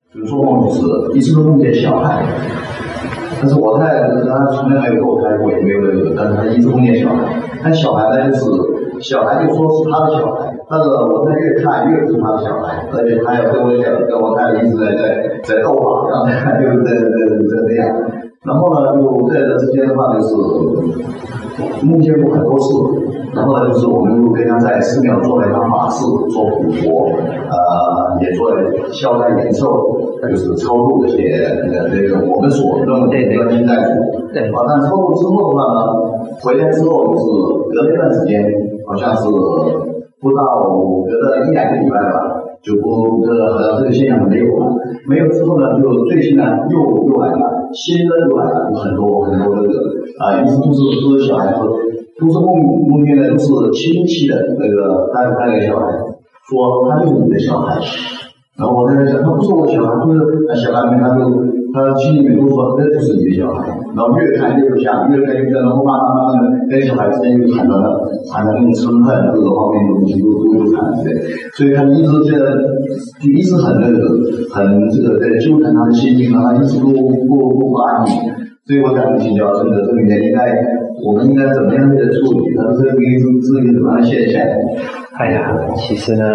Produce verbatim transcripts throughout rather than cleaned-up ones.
就是做梦就是一直都梦见小孩，但是我太太她从来没有跟我开过，也没有那个，但是她一直梦见小孩。但小孩呢，就是小孩就说是他的小孩，但是我在越看越是他的小孩，而且他也跟我讲，跟我太太一直在在在斗法，然后就是在在在这样。然后呢，就在这之间的话，就是梦见过很多次。然后呢，就是我们就跟他在寺庙做了一场法事，做古佛，呃，也做了消灾延寿，就是超度这些呃这个我们所认为的冤亲债主。 对。 啊，但超度之后的话呢，回来之后就是隔了一段时间，好像是不到隔了一两个礼拜吧，就不这个好像这个现象没有了。没有之后呢，就最近呢又又来了，新的又来了，很多很多这个啊，一直都是都是小孩子。都是梦梦见的，都是亲戚的那个带带那个小孩，说他就是你的小孩，然后我在那想，他不是我的小孩，不是小孩们，他就他心里面都说这就是你的小孩，然后越看越像，越看越像，然后慢慢慢慢的跟小孩之间又产生了产生那种嗔恨各个方面的东西都都有产生，所以他一直这个就一直很那个很这个在纠缠他的心情，让他一直都不不不安宁。所以我想请教这个这里面应该我们应该怎么样的处理？它是一个是一个什么样的现象？ 哎呀，其实呢，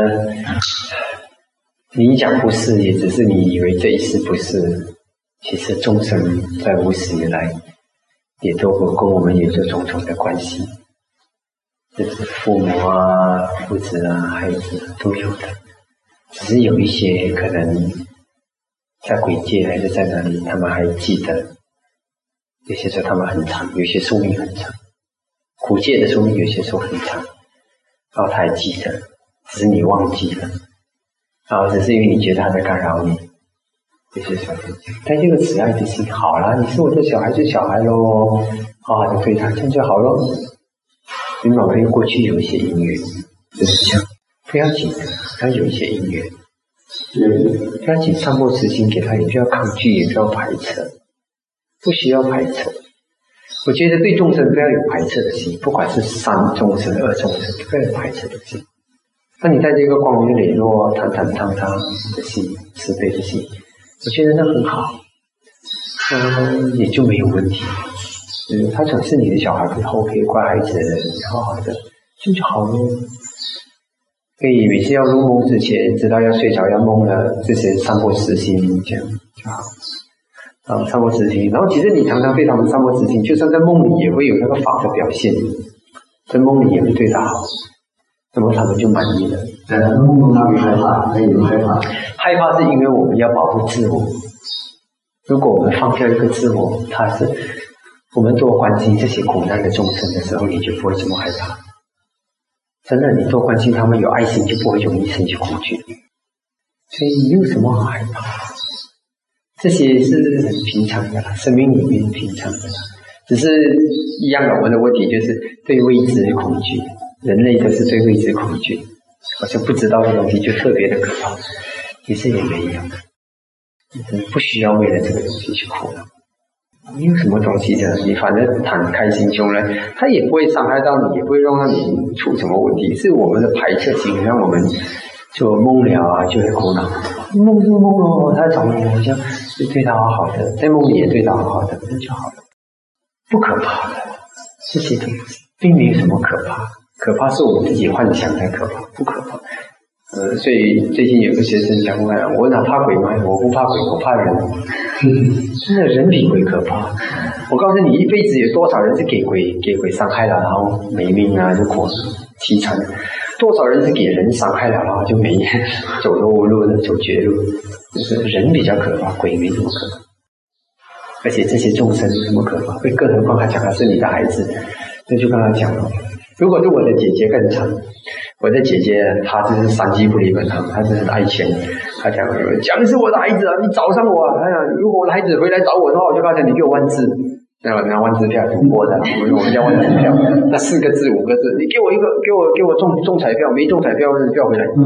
你讲不是，也只是你以为这一世不是。其实众生在无始以来，也都跟我们有着种种的关系，就是父母啊、父子啊、孩子都有的。只是有一些可能在鬼界还是在哪里，他们还记得。有些时候他们很长，有些寿命很长，苦界的寿命有些时候很长，然后他还记得，只是你忘记了，然后只是因为你觉得他在干扰你，有些时候但这个慈爱的心好了，你是我的小孩就小孩咯，好好的对他，这样就好咯。你某人过去有一些因缘，就是这样，不要紧的，他有一些因缘，不要紧，善莫慈心给他，也不要抗拒，也不要排斥。不需要排斥，我觉得对众生不要有排斥的心，不管是三众生、二众生，不要有排斥的心。那你在这个光明磊落、坦坦荡荡的心、慈悲的心，我觉得那很好，嗯，也就没有问题。嗯，他总是你的小孩，以后可以乖孩子，好好的，这就好了。所以每次要入梦之前，知道要睡着要梦了，这些善莫慈心，这样就好。啊，善莫慈心，然后其实你常常对他们善莫慈心，就算在梦里也会有那个法的表现，在梦里也会对他好，那么他们就满意了。 在梦中他会害怕，他也害怕。 害怕是因为我们要保护自我。如果我们放掉一个自我，他是我们多关心这些苦难的众生的时候，你就不会这么害怕。真的，你多关心他们，有爱心，就不会容易生起恐惧。所以你有什么好害怕？这些是很平常的啦，生命里面平常的啦，只是一样的。我们的问题就是对未知恐惧，人类都是对未知恐惧，好像不知道的东西就特别的可怕。其实也没有，你不需要为了这个东西去苦恼。你有什么东西的，你反正坦开心胸来，它也不会伤害到你，也不会让你出什么问题。是我们的排斥心让我们就梦了啊，就会苦恼。梦就梦咯，他找你好像就对他好好的，在梦里也对他好好的，那就好了，不可怕的。这些东西并没有什么可怕，可怕是我们自己幻想的可怕，不可怕。呃，所以最近有个学生讲过来，我哪怕鬼吗？我不怕鬼，我怕人。真的，人比鬼可怕。我告诉你，一辈子有多少人是给鬼给鬼伤害了，然后没命啊，就苦凄惨；多少人是给人伤害了，然后就没走路路的走绝路。就是人比较可怕，鬼没什么可怕。而且这些众生有什么可怕？更何况他讲他是你的孩子，那就跟他讲了。如果是我的姐姐更惨，我的姐姐她就是三击不离本行，她真是爱钱。她讲讲是我的孩子啊，你找上我啊！哎呀，如果我的孩子回来找我的话，我就告诉你给我万字，那那万字票挺多的，我们叫万字票，那四个字五个字，你给我一个，给我给我中中彩票，没中彩票票回来。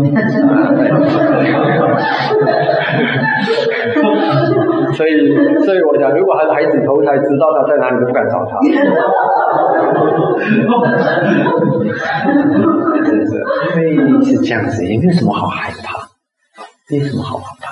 所以所以我讲，如果他的孩子投胎知道他在哪里，都不敢找他。是是，所以是这样子，也没有什么好害怕，没有什么好害怕。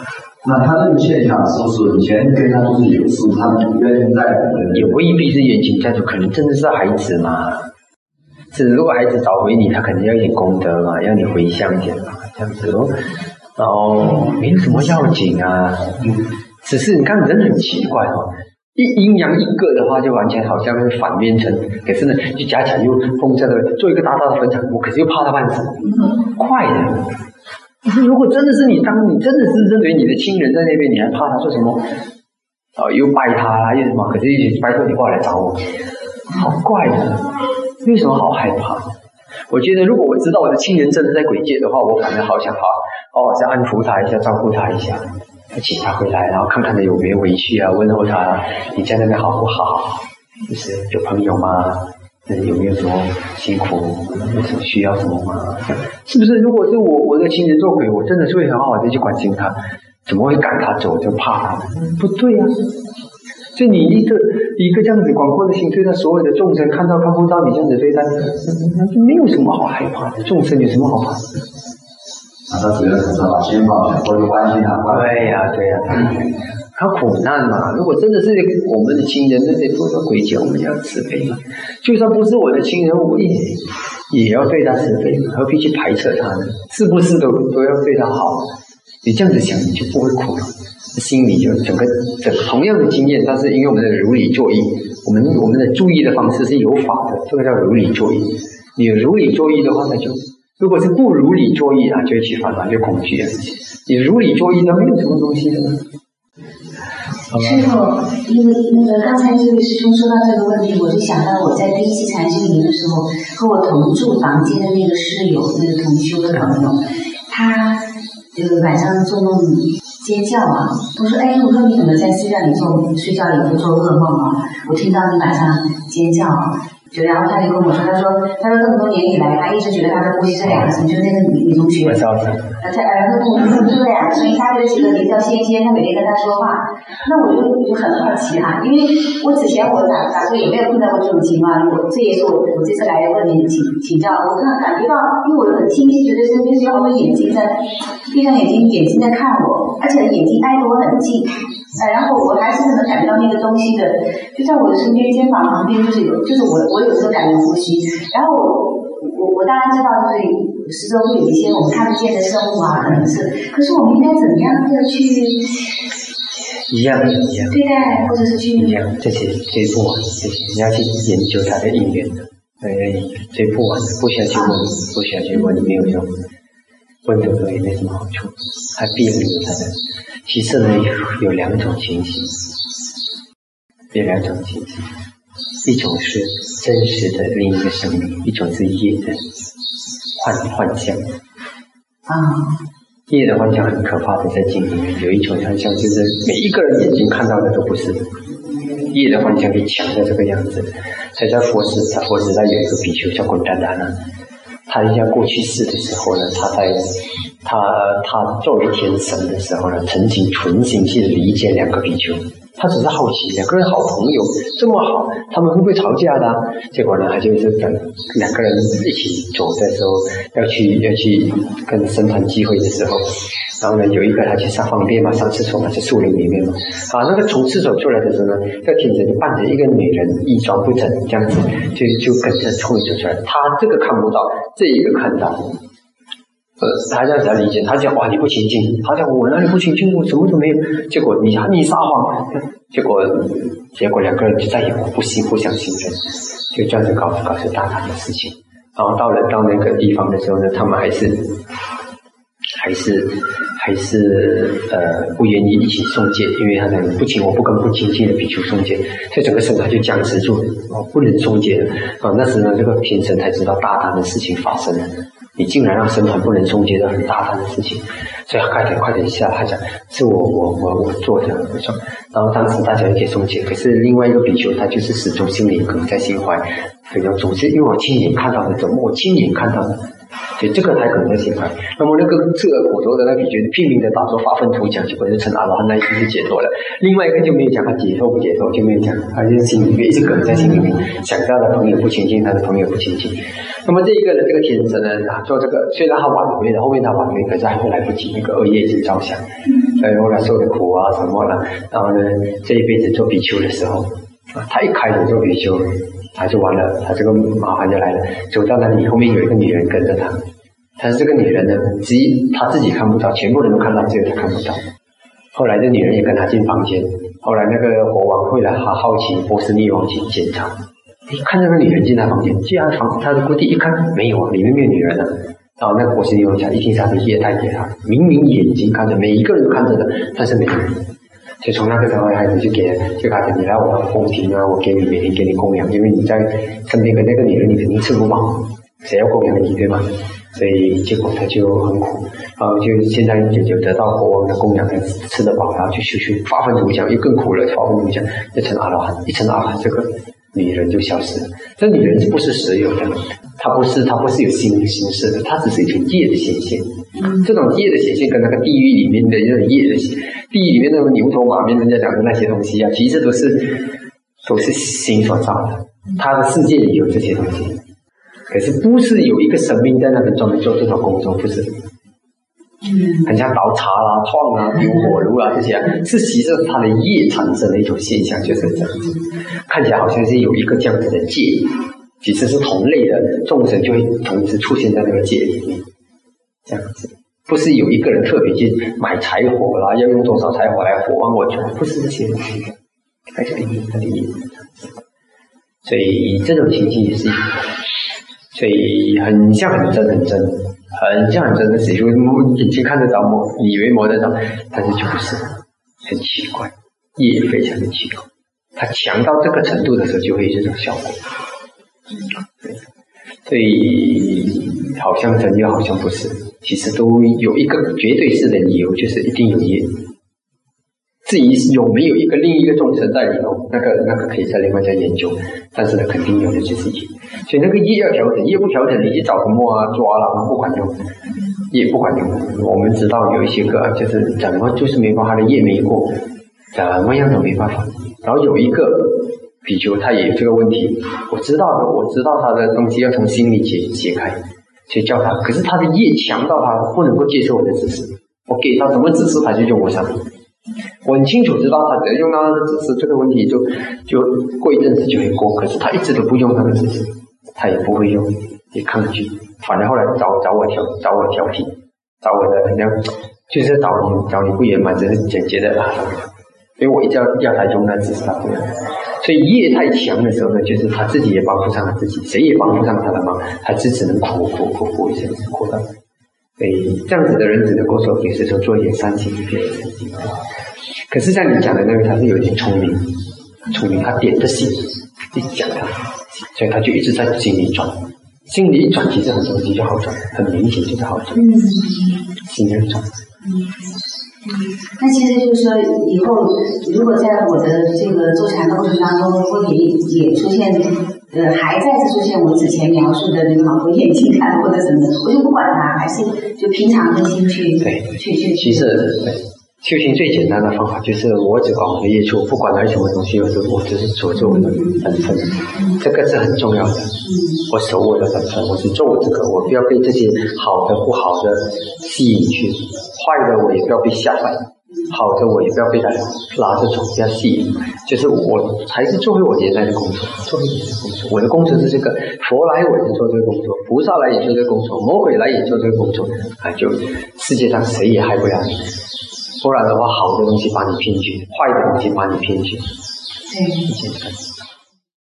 那他这个现象是不是以前跟他都是有事，他冤亲债主？ 也未必是冤亲债主，可能真的是孩子嘛。是如果孩子找回你，他肯定要一点功德嘛，要你回向一点嘛，这样子哦。然后没有什么要紧啊，嗯，只是你看人很奇怪哦。一阴阳一个的话，就完全好像是反面成，可是呢，就假假又碰在了做一个大大的分场，我可是又怕他半死，快的。可是如果真的是你，当你真的是认为你的亲人在那边，你还怕他做什么？啊、呃，又拜他啦，又什么？可是一起拜托你过来找我，好怪的，为什么好害怕？我觉得如果我知道我的亲人真的在鬼界的话，我反而好想好哦，想安抚他一下，照顾他一下。请他回来，然后看看他有没有回去啊，问候他，你在那边好不好？就是有朋友吗？有没有什么辛苦？有什么需要什么吗？是不是？如果是我我的亲人做鬼，我真的是会很好的去关心他，怎么会赶他走就怕他？不对啊！所以你一个一个这样子广阔的心，对待所有的众生，看到看不到你这样子对待，那就没有什么好害怕的。众生有什么好怕的？ 啊，他主要是说把心放下，或者关心他。 对呀、啊，对呀、啊，他苦难嘛。如果真的是我们的亲人，那得多少鬼界，我们要慈悲嘛。就算不是我的亲人，我也也要对他慈悲嘛，何必去排斥他呢？是不是都都要对他好？你这样子想，你就不会苦了，心里就整个整个同样的经验，但是因为我们的如理作意，我们我们的注意的方式是有法的，这个叫如理作意。你如理作意的话，那就。如果是不如理作意啊，就会起烦恼，就恐惧啊。你如理作意呢，没有什么东西的。 师傅，因为那个刚才这位师兄说到这个问题，我就想到我在第一期禅修营的时候，和我同住房间的那个室友，那个同修的朋友，他呃晚上做梦尖叫啊。我说，哎，我说你怎么在寺院里做睡觉以后做噩梦啊？我听到你晚上尖叫啊。就然后他就跟我说，他说，他说这么多年以来，他一直觉得他的呼吸是两个声，就是那个女女同学，呃，他儿子跟我说这两个声音，他就觉得名叫仙仙，他每天跟他说话，那我就就很好奇哈，因为我之前我咋咋说也没有碰到过这种情况，我这也是我我这次来问您请请教，我看感觉到，因为我很清晰觉得身边是有好多眼睛在闭上眼睛，眼睛在看我，而且眼睛挨得我很近。哎，然后我还是能感觉到那个东西的，就在我的身边肩膀旁边，就是有，就是我我有这个感觉呼吸。然后我我当然知道，就是四周会有一些我们看不见的生物啊，可能是，可是我们应该怎么样的去一样一样对待，或者是去一样，这些追不完，这些你要去研究它的因缘的，对，追不完，不需要去问，不需要去问，没有用，问的多也没什么好处，还避免它的。其次呢，有两种情形，有两种情形，一种是真实的另一个生命，一种是业的幻幻象。 啊， 业的幻象很可怕的，在经里面有一种幻象，就是每一个人眼睛看到的都不是。业的幻象可以强到这个样子。所以在佛寺，他佛寺他有一个比丘叫滚丹丹呢，他在过去世的时候呢，他在他他作为天神的时候呢，曾经存心去理解两个比丘，他只是好奇，两个人好朋友这么好，他们会不会吵架的、啊？结果呢，他就是等两个人一起走的时候，要去要去跟僧团聚会的时候，然后呢，有一个他去上方便嘛，上厕所嘛，在树林里面嘛，啊，那个从厕所出来的时候呢，这个天神就伴着一个女人衣装不整这样子，就就跟着冲走出来，他这个看不到，这一个看到。呃，他这样子要理解，他讲哇你不清净，他讲我哪里不清净，我什么都没有。结果你你撒谎，结果结果两个人就再也不信互相信任，就这样子搞搞出大胆的事情。然后到了到那个地方的时候呢，他们还是还是还是呃不愿意一起送戒，因为他讲不请我不跟不亲近的比丘送戒，所以整个僧团就僵持住了，哦不能送戒了。啊，那时呢这个天神才知道大胆的事情发生了。你竟然让僧团不能送戒的很大胆的事情，所以快点快点下来讲，是我我我我做的，我说，然后当时大家也可以送戒，可是另外一个比丘他就是始终心里梗在心怀，非常总是因为我亲眼看到的，怎么我亲眼看到的， 所以这个才可能醒来。那么那个这个苦头的那比丘拼命的打坐发愤图强，结果就成阿罗汉，那已经是解脱了。另外一个就没有讲他解脱不解脱，就没有讲，他就心里面一直梗在心里面，想到的朋友不亲近，他的朋友不亲近。那么这一个人，这个天神呢，啊，做这个虽然他挽回了，后面他挽回，可是还是来不及，那个恶业已经招降，所以后来受的苦啊什么了，然后呢，这一辈子做比丘的时候，啊，他一开始做比丘，他就完了，他这个麻烦就来了，走到那里，后面有一个女人跟着他，但是这个女人呢，只他自己看不到，全部人都看到，只有他看不到。后来这女人也跟他进房间，后来那个国王会来，他好奇波斯匿王去检查。一看那个女人进他房间，进他房他的故地一看没有啊，里面没有女人啊。然后那个波斯匿王讲，一定是他的业太给他，明明眼睛看着，每一个人都看着的，但是没有人。所以从那个时候开始就给就开始你来我的宫廷啊，我给你每天给你供养，因为你在身边跟那个女人，你肯定吃不饱，谁要供养你对吗？所以结果他就很苦，然后就现在就就得到国王的供养，吃得饱，然后就去去发愤图强，又更苦了，发愤图强，就成阿罗汉，一成阿罗汉，这个女人就消失了。这女人不是实有的，她不是她不是有心形式的，她只是一种业的显现。这种业的显现跟那个地狱里面的那种业的显，地狱里面那种牛头马面人家讲的那些东西啊，其实都是都是心所造的，他的世界里有这些东西。可是不是有一个生命在那边专门做这种工作，不是，很像倒茶啦、创啊、丢火炉啊这些啊，是其实它的业产生的一种现象，就是这样子。看起来好像是有一个这样子的界，其实是同类的众生就会同时出现在那个界里面，这样子。不是有一个人特别去买柴火啦，要用多少柴火来火旺我全，不是这些东西，还是因为它的业。所以这种情境也是。所以很像很真很真，很像很真的是，因为眼睛看得着摸，以为摸得着，但是就不是，很奇怪，业非常的奇怪。它强到这个程度的时候，就会有这种效果。所以好像真又好像不是，其实都有一个绝对是的理由，就是一定有业。至于有没有一个另一个众生在里头，那个那个可以在另外再研究，但是呢，肯定有的就是业。所以那个业要调整，业不调整，你去找什么啊抓了不管用，业不管用。我们知道有一些个案就是怎么就是没办法，他的业没过，怎么样都没办法。然后有一个比丘他也有这个问题，我知道的，我知道他的东西要从心里解解开，所以叫他，可是他的业强到他不能够接受我的指示，我给他什么指示他就用不上。我很清楚知道他只要用到他的指示，这个问题就就过一阵子就会过，可是他一直都不用那个指示，他也不会用，也抗拒，反而后来找找我调找我调皮，找我的好像就是找你找你不圆满，只是简洁的拉上来，因为我一直要要他用那指示他不用，所以业太强的时候呢，就是他自己也帮不上他自己，谁也帮不上他的忙，他只只能苦苦苦苦一生苦到。所以这样子的人只能够说，有时候做一点善行，一点善行。可是像你讲的那个，他是有点聪明，聪明，他点的心，一讲他，所以他就一直在心里转，心里一转，其实很多东西就好转，很明显就是好转，嗯，心里转。 嗯，那其实就是说，以后如果在我的这个做禅的过程当中，会也也出现。呃，还再次出现我之前描述的那个我眼睛看或者什么的，我就不管它，还是就平常的心去对去去。 其实对修行最简单的方法就是我只管我的业处，不管来什么东西，我我只是做做我的本分，嗯、这个是很重要的。嗯、我守我的本分，我只做我这个，我不要被这些好的不好的吸引去，坏的我也不要被吓坏。好的，我也不要被他拉着走，不要吸引。就是我还是做回我原来的工作，做回我的工作。我的工作是这个，佛来我也是做这个工作，菩萨来也做这个工作，魔鬼来也做这个工作啊！就世界上谁也害不了你，不然的话，好的东西把你骗去，坏的东西把你骗去， 对，